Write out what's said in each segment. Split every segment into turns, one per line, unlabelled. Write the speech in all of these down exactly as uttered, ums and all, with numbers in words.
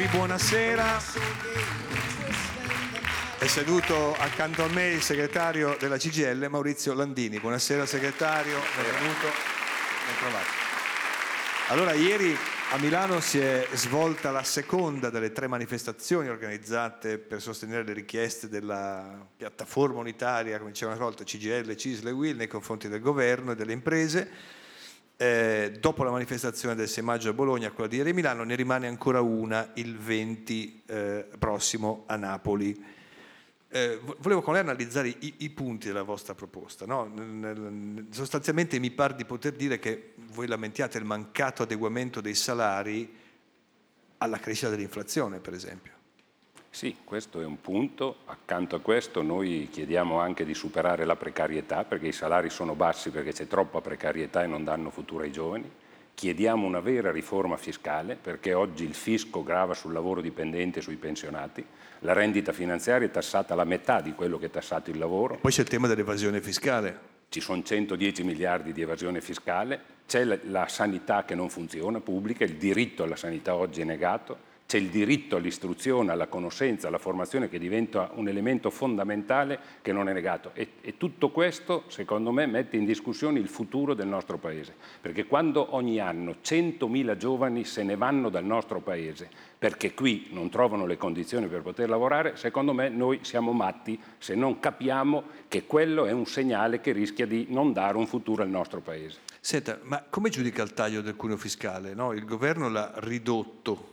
Colleghi, buonasera. È seduto accanto a me il segretario della C G I L, Maurizio Landini. Buonasera segretario, benvenuto. Ben trovato. Allora, ieri a Milano si è svolta la seconda delle tre manifestazioni organizzate per sostenere le richieste della piattaforma unitaria, come dicevano una volta, C G I L, C I S L e U I L, nei confronti del governo e delle imprese. Eh, dopo la manifestazione del sei maggio a Bologna, quella di ieri a Milano, ne rimane ancora una il venti eh, prossimo a Napoli. Eh, volevo con lei analizzare i, i punti della vostra proposta, no? Nel, sostanzialmente mi pare di poter dire che voi lamentiate il mancato adeguamento dei salari alla crescita dell'inflazione, per esempio.
Sì, questo è un punto. Accanto a questo noi chiediamo anche di superare la precarietà, perché i salari sono bassi perché c'è troppa precarietà e non danno futuro ai giovani. Chiediamo una vera riforma fiscale, perché oggi il fisco grava sul lavoro dipendente e sui pensionati. La rendita finanziaria è tassata la metà di quello che è tassato il lavoro.
Poi c'è il tema dell'evasione fiscale.
Ci sono centodieci miliardi di evasione fiscale, c'è la, la sanità che non funziona, pubblica, il diritto alla sanità oggi è negato. C'è il diritto all'istruzione, alla conoscenza, alla formazione che diventa un elemento fondamentale che non è negato. E, e tutto questo, secondo me, mette in discussione il futuro del nostro Paese. Perché quando ogni anno centomila giovani se ne vanno dal nostro Paese perché qui non trovano le condizioni per poter lavorare, secondo me noi siamo matti se non capiamo che quello è un segnale che rischia di non dare un futuro al nostro Paese.
Senta, ma come giudica il taglio del cuneo fiscale? No? Il governo l'ha ridotto.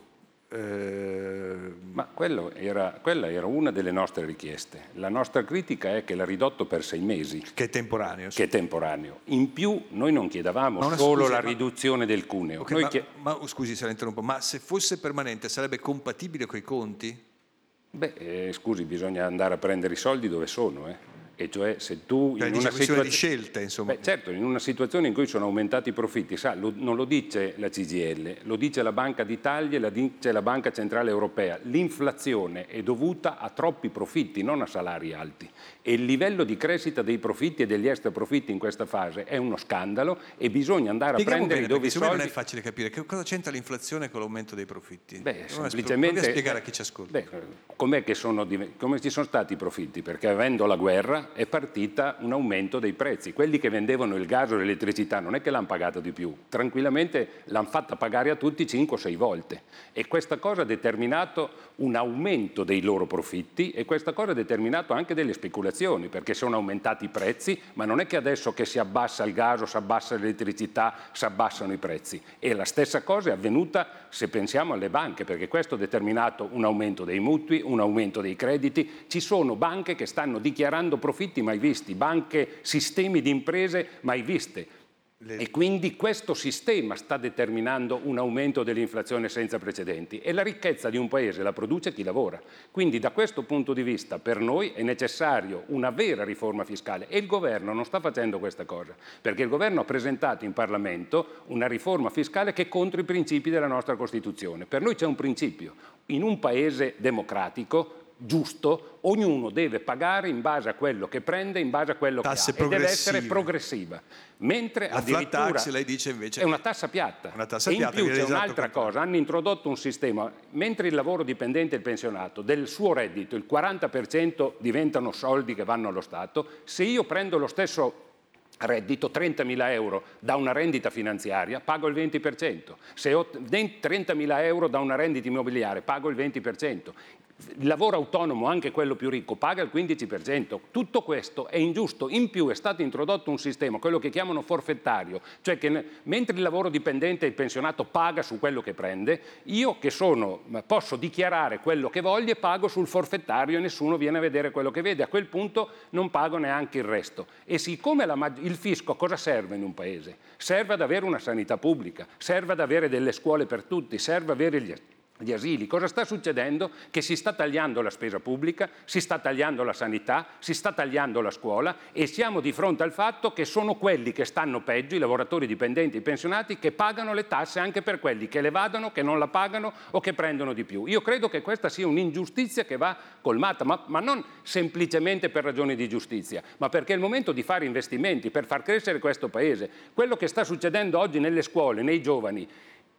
Eh... Ma quello era, quella era una delle nostre richieste. La nostra critica è che l'ha ridotto per sei mesi.
Che è temporaneo. Sì.
Che è temporaneo. In più noi non chiedevamo solo scusa, la ma... riduzione del cuneo.
Okay,
noi
ma,
chied...
ma scusi se la interrompo, ma se fosse permanente sarebbe compatibile con i conti?
Beh, eh, scusi, bisogna andare a prendere i soldi dove sono, eh. E cioè se tu
Beh,
in
dice
una situazione
di scelta, insomma.
Beh, certo, in una situazione in cui sono aumentati i profitti, sa, lo, non lo dice la C G I L, lo dice la Banca d'Italia e la dice la Banca Centrale Europea. L'inflazione è dovuta a troppi profitti, non a salari alti. E il livello di crescita dei profitti e degli extra profitti in questa fase è uno scandalo e bisogna andare
Spieghiamo
a prendere
bene,
dove i soldi...
non è facile capire che cosa c'entra l'inflazione con l'aumento dei profitti.
Beh,
non
semplicemente
spiegare a chi ci ascolta.
Beh, com'è che sono, come ci sono stati i profitti? Perché avendo la guerra è partita un aumento dei prezzi. Quelli che vendevano il gas o l'elettricità non è che l'hanno pagato di più, tranquillamente l'hanno fatta pagare a tutti cinque o sei volte e questa cosa ha determinato un aumento dei loro profitti e questa cosa ha determinato anche delle speculazioni, perché sono aumentati i prezzi, ma non è che adesso che si abbassa il gas o si abbassa l'elettricità si abbassano i prezzi. E la stessa cosa è avvenuta se pensiamo alle banche, perché questo ha determinato un aumento dei mutui, un aumento dei crediti. Ci sono banche che stanno dichiarando profitti mai visti, banche, sistemi di imprese mai viste. Le... E quindi questo sistema sta determinando un aumento dell'inflazione senza precedenti e la ricchezza di un paese la produce chi lavora. Quindi da questo punto di vista per noi è necessario una vera riforma fiscale e il governo non sta facendo questa cosa, perché il governo ha presentato in Parlamento una riforma fiscale che è contro i principi della nostra Costituzione. Per noi c'è un principio: in un paese democratico giusto, ognuno deve pagare in base a quello che prende, in base a quello
Tasse
che ha, e deve essere progressiva. Mentre
la
addirittura
flat tax, lei dice invece
è una tassa piatta.
Una tassa
e in
piatta
più c'è
esatto
un'altra cosa, hanno introdotto un sistema, mentre il lavoro dipendente e il pensionato del suo reddito, il quaranta per cento diventano soldi che vanno allo Stato, se io prendo lo stesso reddito, trentamila euro da una rendita finanziaria, pago il venti per cento. Se ho trentamila euro da una rendita immobiliare, pago il venti per cento. Il lavoro autonomo, anche quello più ricco, paga il quindici per cento. Tutto questo è ingiusto. In più è stato introdotto un sistema, quello che chiamano forfettario, cioè che mentre il lavoro dipendente e il pensionato paga su quello che prende, io che sono, posso dichiarare quello che voglio e pago sul forfettario e nessuno viene a vedere quello che vede. A quel punto non pago neanche il resto. E siccome la, il fisco cosa serve in un paese? Serve ad avere una sanità pubblica, serve ad avere delle scuole per tutti, serve ad avere gli gli asili. Cosa sta succedendo? Che si sta tagliando la spesa pubblica, si sta tagliando la sanità, si sta tagliando la scuola e siamo di fronte al fatto che sono quelli che stanno peggio, i lavoratori dipendenti, i pensionati, che pagano le tasse anche per quelli che le vadano, che non la pagano o che prendono di più. Io credo che questa sia un'ingiustizia che va colmata, ma, ma non semplicemente per ragioni di giustizia, ma perché è il momento di fare investimenti per far crescere questo Paese. Quello che sta succedendo oggi nelle scuole, nei giovani,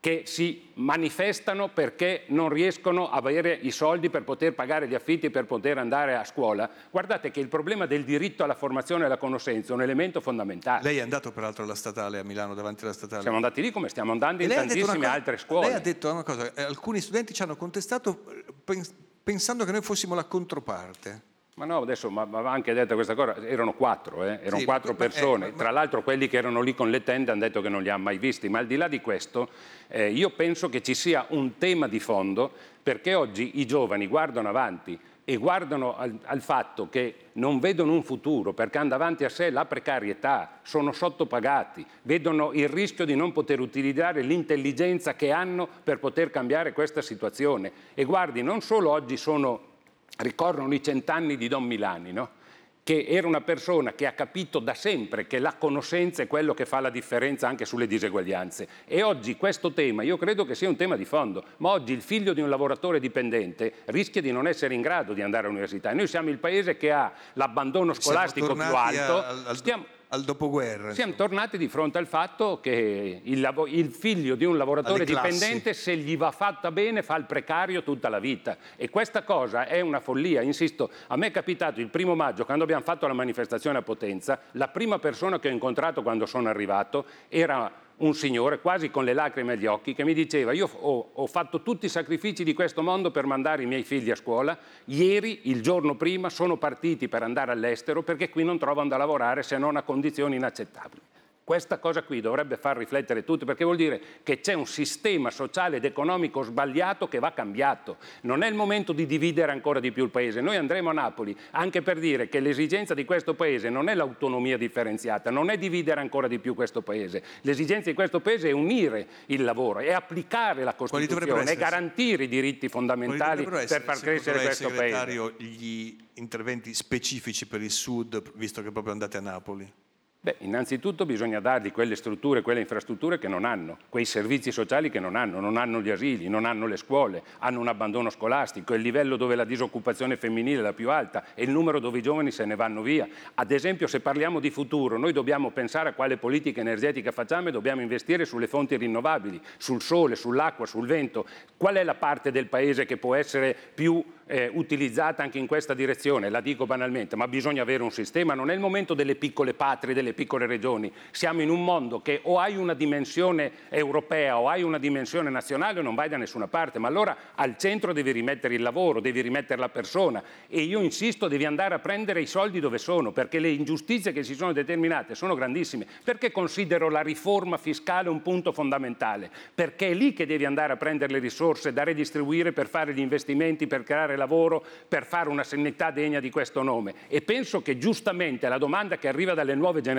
che si manifestano perché non riescono a avere i soldi per poter pagare gli affitti, per poter andare a scuola. Guardate che il problema del diritto alla formazione e alla conoscenza è un elemento fondamentale.
Lei è andato peraltro alla statale a Milano, davanti alla statale?
Siamo andati lì come stiamo andando in tantissime
cosa,
altre scuole.
Lei ha detto una cosa, eh, alcuni studenti ci hanno contestato pens- pensando che noi fossimo la controparte.
Ma no, adesso ma, ma anche detto questa cosa, erano quattro, eh? erano
sì,
quattro
ma,
persone,
eh, ma,
tra l'altro quelli che erano lì con le tende hanno detto che non li hanno mai visti, ma al di là di questo eh, io penso che ci sia un tema di fondo, perché oggi i giovani guardano avanti e guardano al, al fatto che non vedono un futuro, perché hanno davanti a sé la precarietà, sono sottopagati, vedono il rischio di non poter utilizzare l'intelligenza che hanno per poter cambiare questa situazione. E guardi, non solo oggi sono... ricorrono i cent'anni di Don Milani, no? Che era una persona che ha capito da sempre che la conoscenza è quello che fa la differenza anche sulle diseguaglianze. E oggi questo tema, io credo che sia un tema di fondo, ma oggi il figlio di un lavoratore dipendente rischia di non essere in grado di andare all'università. E noi siamo il paese che ha l'abbandono scolastico più alto.
Al, al...
Stiamo...
al dopoguerra.
Siamo tornati di fronte al fatto che il, il figlio di un lavoratore dipendente, se gli va fatta bene, fa il precario tutta la vita. E questa cosa è una follia, insisto. A me è capitato il primo maggio, quando abbiamo fatto la manifestazione a Potenza, la prima persona che ho incontrato quando sono arrivato era un signore quasi con le lacrime agli occhi che mi diceva: io ho, ho fatto tutti i sacrifici di questo mondo per mandare i miei figli a scuola, ieri, il giorno prima, sono partiti per andare all'estero perché qui non trovano da lavorare se non a condizioni inaccettabili. Questa cosa qui dovrebbe far riflettere tutti, perché vuol dire che c'è un sistema sociale ed economico sbagliato che va cambiato. Non è il momento di dividere ancora di più il paese. Noi andremo a Napoli anche per dire che l'esigenza di questo paese non è l'autonomia differenziata, non è dividere ancora di più questo paese. L'esigenza di questo paese è unire il lavoro, è applicare la Costituzione, è garantire i diritti fondamentali per far crescere questo paese.
Gli interventi specifici per il Sud, visto che proprio andate a Napoli?
Beh, innanzitutto bisogna dargli quelle strutture, quelle infrastrutture che non hanno, quei servizi sociali che non hanno, non hanno gli asili, non hanno le scuole, hanno un abbandono scolastico, è il livello dove la disoccupazione femminile è la più alta e il numero dove i giovani se ne vanno via. Ad esempio, se parliamo di futuro, noi dobbiamo pensare a quale politica energetica facciamo e dobbiamo investire sulle fonti rinnovabili, sul sole, sull'acqua, sul vento. Qual è la parte del paese che può essere più eh, utilizzata anche in questa direzione? La dico banalmente, ma bisogna avere un sistema, non è il momento delle piccole patrie, delle piccole regioni. Siamo in un mondo che o hai una dimensione europea o hai una dimensione nazionale o non vai da nessuna parte, ma allora al centro devi rimettere il lavoro, devi rimettere la persona e io insisto, devi andare a prendere i soldi dove sono, perché le ingiustizie che si sono determinate sono grandissime. Perché considero la riforma fiscale un punto fondamentale? Perché è lì che devi andare a prendere le risorse da redistribuire per fare gli investimenti, per creare lavoro, per fare una sanità degna di questo nome. E penso che giustamente la domanda che arriva dalle nuove generazioni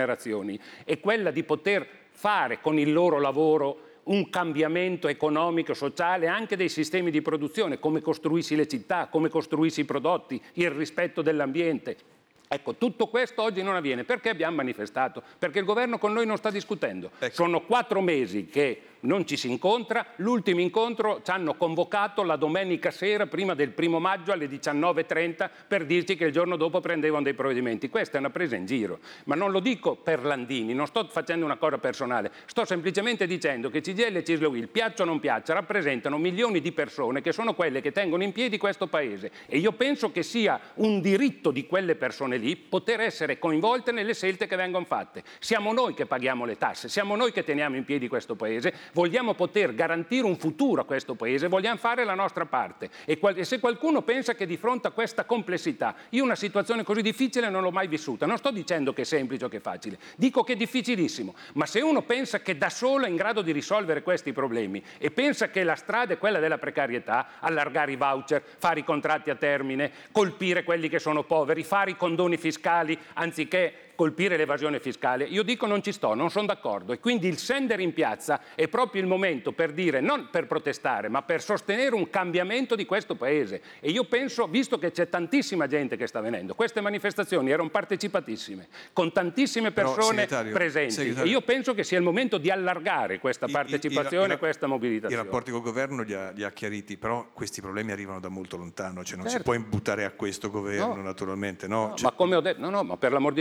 è quella di poter fare con il loro lavoro un cambiamento economico, sociale, anche dei sistemi di produzione, come costruissi le città, come costruissi i prodotti, il rispetto dell'ambiente. Ecco, tutto questo oggi non avviene. Perché abbiamo manifestato? Perché il governo con noi non sta discutendo. Ecco. Sono quattro mesi che non ci si incontra, l'ultimo incontro ci hanno convocato la domenica sera prima del primo maggio alle diciannove e trenta per dirci che il giorno dopo prendevano dei provvedimenti. Questa è una presa in giro, ma non lo dico per Landini, non sto facendo una cosa personale, sto semplicemente dicendo che C G I L e Cisl e U I L, piaccia o non piaccia, rappresentano milioni di persone che sono quelle che tengono in piedi questo paese e io penso che sia un diritto di quelle persone lì poter essere coinvolte nelle scelte che vengono fatte. Siamo noi che paghiamo le tasse, siamo noi che teniamo in piedi questo paese. Vogliamo poter garantire un futuro a questo paese, vogliamo fare la nostra parte. E, qual- e se qualcuno pensa che di fronte a questa complessità, io una situazione così difficile non l'ho mai vissuta, non sto dicendo che è semplice o che è facile, dico che è difficilissimo, ma se uno pensa che da solo è in grado di risolvere questi problemi e pensa che la strada è quella della precarietà, allargare i voucher, fare i contratti a termine, colpire quelli che sono poveri, fare i condoni fiscali anziché colpire l'evasione fiscale, io dico non ci sto, non sono d'accordo e quindi il scendere in piazza è proprio il momento per dire, non per protestare, ma per sostenere un cambiamento di questo paese e io penso, visto che c'è tantissima gente che sta venendo, queste manifestazioni erano partecipatissime, con tantissime persone Però, presenti segretario, e io penso che sia il momento di allargare questa partecipazione, i, i, i, questa mobilitazione.
I rapporti col governo li ha, li ha chiariti, però questi problemi arrivano da molto lontano, cioè non
certo.
si può imputare a questo governo no. naturalmente. No?
No,
cioè,
ma come ho detto, no, no, ma per l'amor di Dio, ma come ho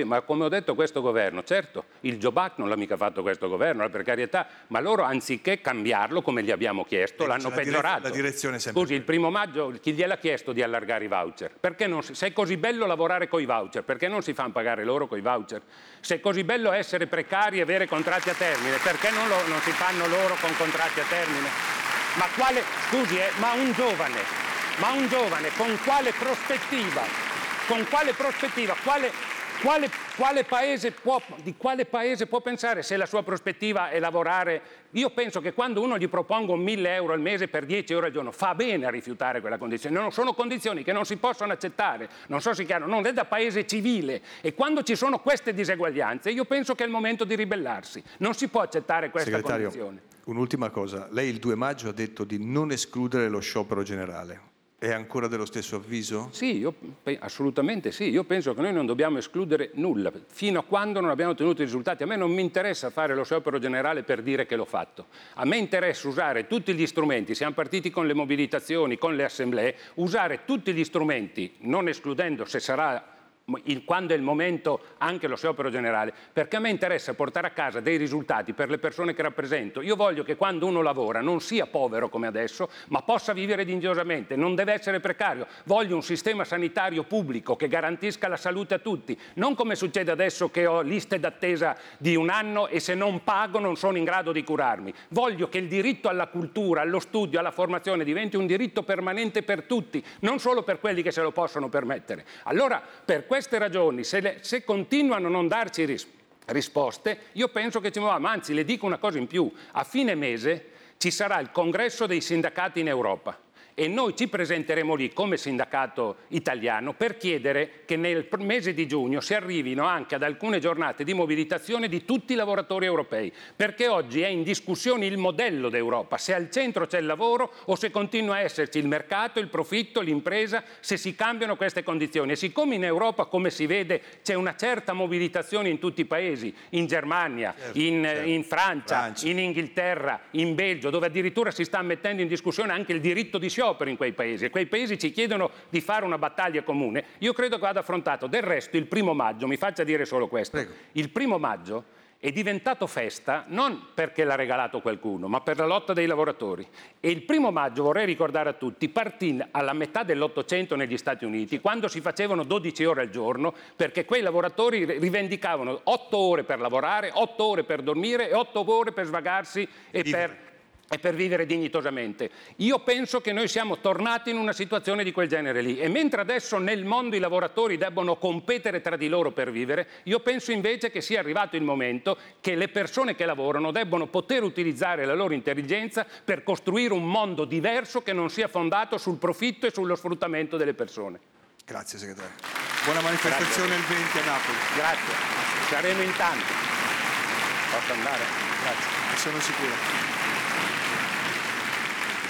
detto questo governo, certo, il Job Act non l'ha mica fatto questo governo, la precarietà, ma loro anziché cambiarlo come gli abbiamo chiesto, l'hanno
la
peggiorato.
Dire- la direzione è sempre
Scusi, il primo maggio chi gliel'ha chiesto di allargare i voucher? Perché non si, se è così bello lavorare coi voucher, perché non si fanno pagare loro coi voucher? Se è così bello essere precari e avere contratti a termine, perché non, lo, non si fanno loro con contratti a termine? Ma quale, scusi, eh, ma un giovane, ma un giovane con quale prospettiva, con quale prospettiva, quale, quale, quale paese può, di quale paese può pensare se la sua prospettiva è lavorare? Io penso che quando uno gli propongo mille euro al mese per dieci ore al giorno, fa bene a rifiutare quella condizione. Non sono condizioni che non si possono accettare, non so se è chiaro, non è da paese civile. E quando ci sono queste diseguaglianze, io penso che è il momento di ribellarsi. Non si può accettare questa
Segretario,
condizione.
Un'ultima cosa, lei il due maggio ha detto di non escludere lo sciopero generale. È ancora dello stesso avviso?
Sì, io, assolutamente sì. Io penso che noi non dobbiamo escludere nulla, fino a quando non abbiamo ottenuto i risultati. A me non mi interessa fare lo sciopero generale per dire che l'ho fatto. A me interessa usare tutti gli strumenti, siamo partiti con le mobilitazioni, con le assemblee, usare tutti gli strumenti, non escludendo se sarà... Il, quando è il momento anche lo sciopero generale, perché a me interessa portare a casa dei risultati per le persone che rappresento. Io voglio che quando uno lavora non sia povero come adesso, ma possa vivere dignitosamente, non deve essere precario. Voglio un sistema sanitario pubblico che garantisca la salute a tutti, non come succede adesso che ho liste d'attesa di un anno e se non pago non sono in grado di curarmi. Voglio che il diritto alla cultura, allo studio, alla formazione diventi un diritto permanente per tutti, non solo per quelli che se lo possono permettere. Allora, per queste ragioni, se, le, se continuano a non darci ris- risposte, io penso che ci muoviamo. Anzi, le dico una cosa in più. A fine mese ci sarà il congresso dei sindacati in Europa e noi ci presenteremo lì come sindacato italiano per chiedere che nel mese di giugno si arrivino anche ad alcune giornate di mobilitazione di tutti i lavoratori europei, perché oggi è in discussione il modello d'Europa, se al centro c'è il lavoro o se continua a esserci il mercato, il profitto, l'impresa, se si cambiano queste condizioni. E siccome in Europa, come si vede, c'è una certa mobilitazione in tutti i paesi, in Germania,
certo,
in,
certo.
in Francia,
Francia,
in Inghilterra, in Belgio, dove addirittura si sta mettendo in discussione anche il diritto di sciopero in quei paesi, e quei paesi ci chiedono di fare una battaglia comune, io credo che vada affrontato. Del resto il primo maggio, mi faccia dire solo questo,
Prego.
Il primo maggio è diventato festa non perché l'ha regalato qualcuno, ma per la lotta dei lavoratori. E il primo maggio, vorrei ricordare a tutti, partì alla metà dell'Ottocento negli Stati Uniti, quando si facevano dodici ore al giorno, perché quei lavoratori rivendicavano otto ore per lavorare, otto ore per dormire e otto ore per svagarsi e
Vivere.
per... e per vivere dignitosamente. Io penso che noi siamo tornati in una situazione di quel genere lì, e mentre adesso nel mondo i lavoratori debbono competere tra di loro per vivere, io penso invece che sia arrivato il momento che le persone che lavorano debbono poter utilizzare la loro intelligenza per costruire un mondo diverso che non sia fondato sul profitto e sullo sfruttamento delle persone.
Grazie segretario. Buona manifestazione il venti a Napoli.
Grazie. Saremo in tanti. Posso andare? Grazie.
Ne sono sicuro.